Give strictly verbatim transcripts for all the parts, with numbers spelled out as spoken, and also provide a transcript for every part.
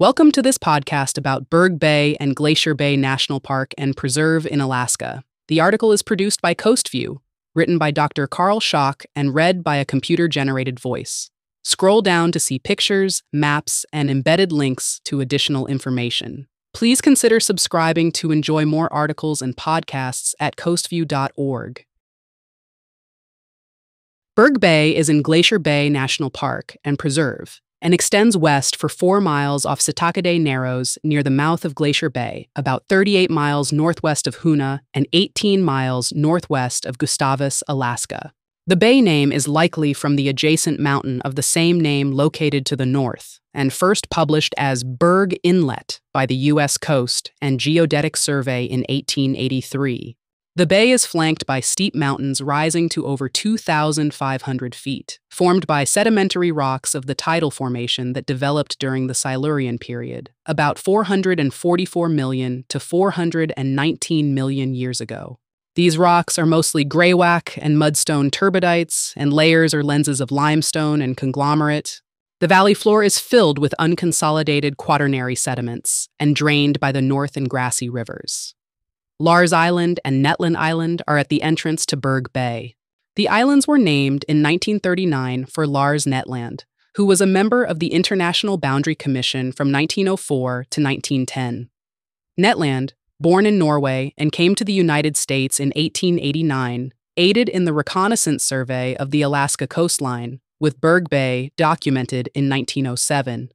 Welcome to this podcast about Berg Bay and Glacier Bay National Park and Preserve in Alaska. The article is produced by CoastView, written by Doctor Carl Schock and read by a computer-generated voice. Scroll down to see pictures, maps, and embedded links to additional information. Please consider subscribing to enjoy more articles and podcasts at coastview dot org. Berg Bay is in Glacier Bay National Park and Preserve, and extends west for four miles off Setakaday Narrows near the mouth of Glacier Bay, about thirty-eight miles northwest of Hoonah and eighteen miles northwest of Gustavus, Alaska. The bay name is likely from the adjacent mountain of the same name located to the north, and first published as Berg Inlet by the U S Coast and Geodetic Survey in eighteen eighty-three. The bay is flanked by steep mountains rising to over two thousand five hundred feet, formed by sedimentary rocks of the tidal formation that developed during the Silurian period, about four hundred forty-four million to four hundred nineteen million years ago. These rocks are mostly graywacke and mudstone turbidites, and layers or lenses of limestone and conglomerate. The valley floor is filled with unconsolidated quaternary sediments and drained by the North and Grassy rivers. Lars Island and Netland Island are at the entrance to Berg Bay. The islands were named in nineteen thirty-nine for Lars Netland, who was a member of the International Boundary Commission from nineteen oh four to nineteen ten. Netland, born in Norway and came to the United States in eighteen eighty-nine, aided in the reconnaissance survey of the Alaska coastline, with Berg Bay documented in nineteen oh seven.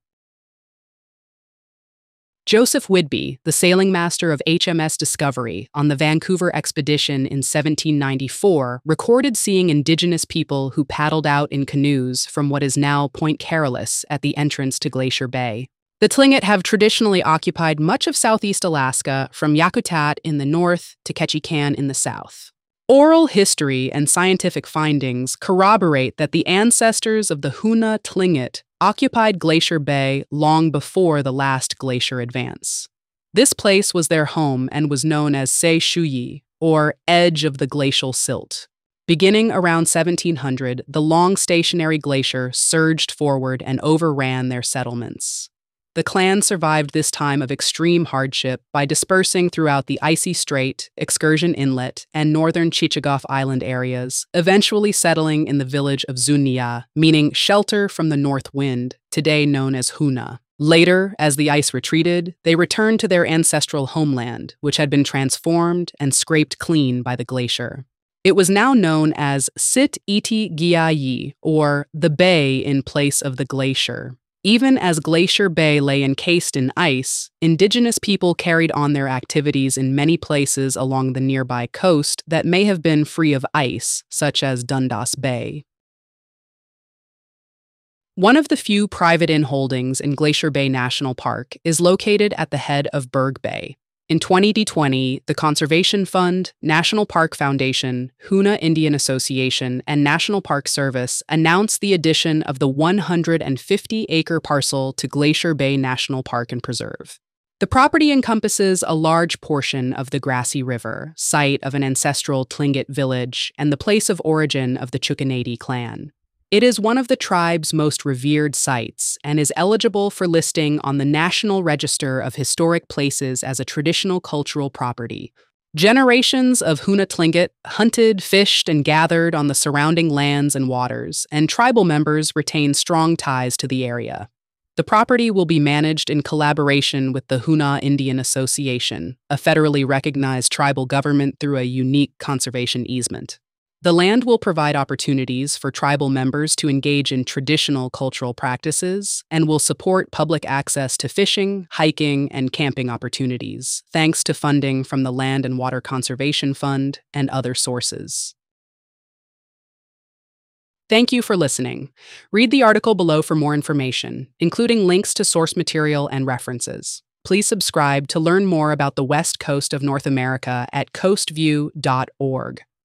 Joseph Whidbey, the sailing master of H M S Discovery on the Vancouver expedition in seventeen ninety-four, recorded seeing indigenous people who paddled out in canoes from what is now Point Carolus at the entrance to Glacier Bay. The Tlingit have traditionally occupied much of southeast Alaska, from Yakutat in the north to Ketchikan in the south. Oral history and scientific findings corroborate that the ancestors of the Hoonah Tlingit occupied Glacier Bay long before the last glacier advance. This place was their home and was known as Se Shuyi, or Edge of the Glacial Silt. Beginning around seventeen hundred, the long stationary glacier surged forward and overran their settlements. The clan survived this time of extreme hardship by dispersing throughout the Icy Strait, Excursion Inlet, and northern Chichagof Island areas, eventually settling in the village of Zunniya, meaning shelter from the north wind, today known as Hoonah. Later, as the ice retreated, they returned to their ancestral homeland, which had been transformed and scraped clean by the glacier. It was now known as Sit Iti Giayi, or the Bay in place of the glacier. Even as Glacier Bay lay encased in ice, indigenous people carried on their activities in many places along the nearby coast that may have been free of ice, such as Dundas Bay. One of the few private in-holdings in Glacier Bay National Park is located at the head of Berg Bay. In twenty twenty, the Conservation Fund, National Park Foundation, Hoonah Indian Association, and National Park Service announced the addition of the one hundred fifty acre parcel to Glacier Bay National Park and Preserve. The property encompasses a large portion of the Grassy River, site of an ancestral Tlingit village and the place of origin of the Chukanady clan. It is one of the tribe's most revered sites and is eligible for listing on the National Register of Historic Places as a traditional cultural property. Generations of Hoonah Tlingit hunted, fished, and gathered on the surrounding lands and waters, and tribal members retain strong ties to the area. The property will be managed in collaboration with the Hoonah Indian Association, a federally recognized tribal government through a unique conservation easement. The land will provide opportunities for tribal members to engage in traditional cultural practices and will support public access to fishing, hiking, and camping opportunities, thanks to funding from the Land and Water Conservation Fund and other sources. Thank you for listening. Read the article below for more information, including links to source material and references. Please subscribe to learn more about the West Coast of North America at coastview dot org.